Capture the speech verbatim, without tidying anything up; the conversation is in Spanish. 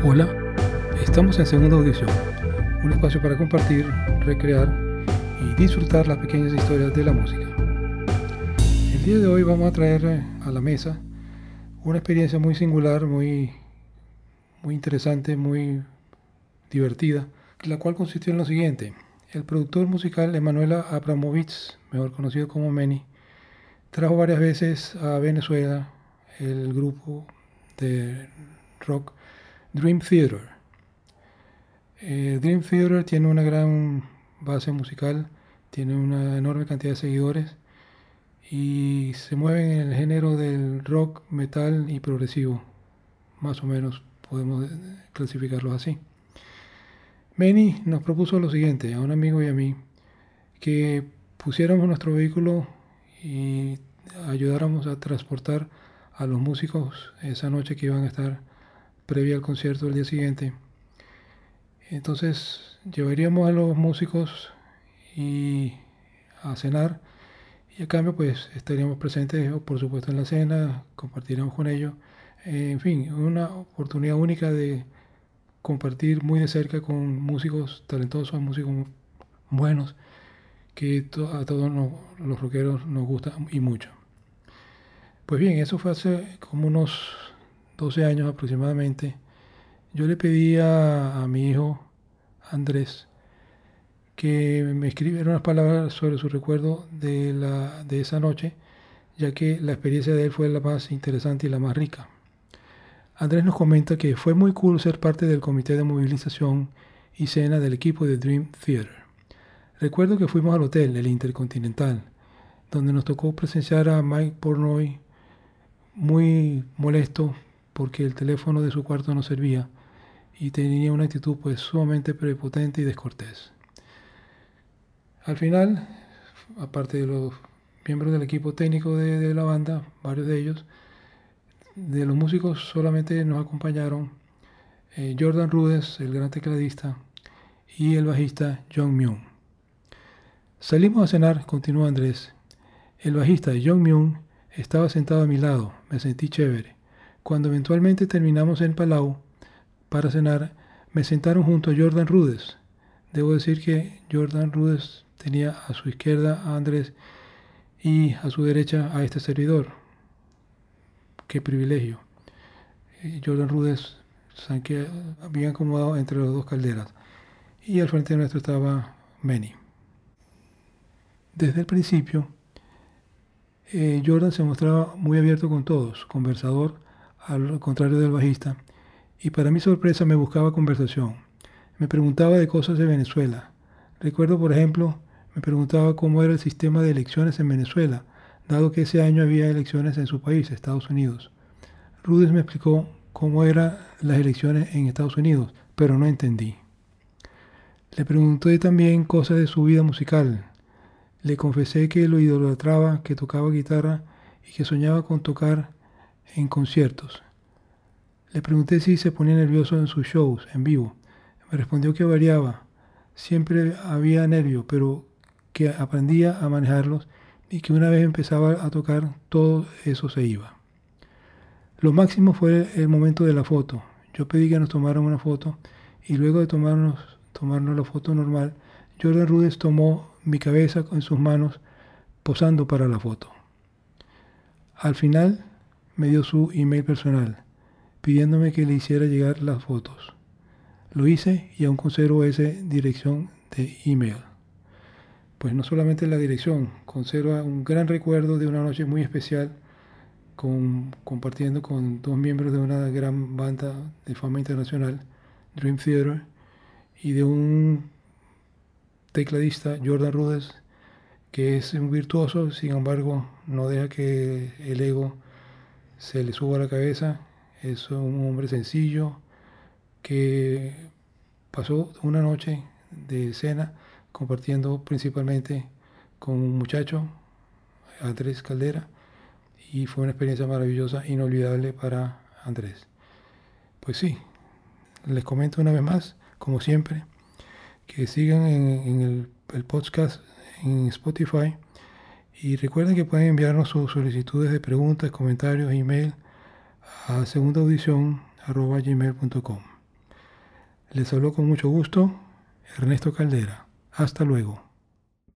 Hola, estamos en Segunda Audición, un espacio para compartir, recrear y disfrutar las pequeñas historias de la música. El día de hoy vamos a traer a la mesa una experiencia muy singular, muy, muy interesante, muy divertida, la cual consistió en lo siguiente. El productor musical Emanuela Abramovich, mejor conocido como Meni, trajo varias veces a Venezuela el grupo de rock Dream Theater. Eh, Dream Theater tiene una gran base musical, tiene una enorme cantidad de seguidores y se mueven en el género del rock, metal y progresivo. Más o menos podemos clasificarlos así. Meni nos propuso lo siguiente, a un amigo y a mí, que pusiéramos nuestro vehículo y ayudáramos a transportar a los músicos esa noche que iban a estar previa al concierto del día siguiente. Entonces llevaríamos a los músicos y a cenar y a cambio pues estaríamos presentes por supuesto en la cena, compartiríamos con ellos, en fin, una oportunidad única de compartir muy de cerca con músicos talentosos, músicos buenos que to- a todos nos- los rockeros nos gusta y mucho. Pues bien, eso fue hace como unos doce años aproximadamente. Yo le pedí a, a mi hijo Andrés que me escribiera unas palabras sobre su recuerdo de, la, de esa noche, ya que la experiencia de él fue la más interesante y la más rica. Andrés nos comenta que fue muy cool ser parte del comité de movilización y cena del equipo de Dream Theater. Recuerdo que fuimos al hotel, el Intercontinental, donde nos tocó presenciar a Mike Portnoy muy molesto porque el teléfono de su cuarto no servía y tenía una actitud pues sumamente prepotente y descortés. Al final, aparte de los miembros del equipo técnico de, de la banda, varios de ellos, de los músicos solamente nos acompañaron eh, Jordan Rudess, el gran tecladista, y el bajista John Myung. Salimos a cenar, continúa Andrés. El bajista John Myung estaba sentado a mi lado, me sentí chévere. Cuando eventualmente terminamos en Palau para cenar, me sentaron junto a Jordan Rudess. Debo decir que Jordan Rudess tenía a su izquierda a Andrés y a su derecha a este servidor. Qué privilegio. Jordan Rudess que había acomodado entre las dos calderas y al frente nuestro estaba Meni. Desde el principio, eh, Jordan se mostraba muy abierto con todos, conversador, al contrario del bajista, y para mi sorpresa me buscaba conversación. Me preguntaba de cosas de Venezuela. Recuerdo, por ejemplo, me preguntaba cómo era el sistema de elecciones en Venezuela, dado que ese año había elecciones en su país, Estados Unidos. Rudess me explicó cómo eran las elecciones en Estados Unidos, pero no entendí. Le pregunté también cosas de su vida musical. Le confesé que lo idolatraba, que tocaba guitarra y que soñaba con tocar en conciertos. Le pregunté si se ponía nervioso en sus shows en vivo. Me respondió que variaba. Siempre había nervio, pero que aprendía a manejarlos y que una vez empezaba a tocar, todo eso se iba. Lo máximo fue el momento de la foto. Yo pedí que nos tomaran una foto y luego de tomarnos, tomarnos la foto normal, Jordan Rudess tomó mi cabeza en sus manos posando para la foto. Al final me dio su email personal pidiéndome que le hiciera llegar las fotos. Lo hice y aún conservo esa dirección de email. Pues no solamente la dirección, conserva un gran recuerdo de una noche muy especial con, compartiendo con dos miembros de una gran banda de fama internacional, Dream Theater, y de un tecladista, Jordan Rudess, que es un virtuoso, sin embargo no deja que el ego se le suba a la cabeza. Es un hombre sencillo que pasó una noche de cena compartiendo principalmente con un muchacho, Andrés Caldera, y fue una experiencia maravillosa, inolvidable para Andrés. Pues sí, les comento una vez más, como siempre, que sigan en, en el, el podcast en Spotify y recuerden que pueden enviarnos sus solicitudes de preguntas, comentarios, email a segundaaudición arroba gmail punto com. Les habló con mucho gusto Ernesto Caldera. Hasta luego.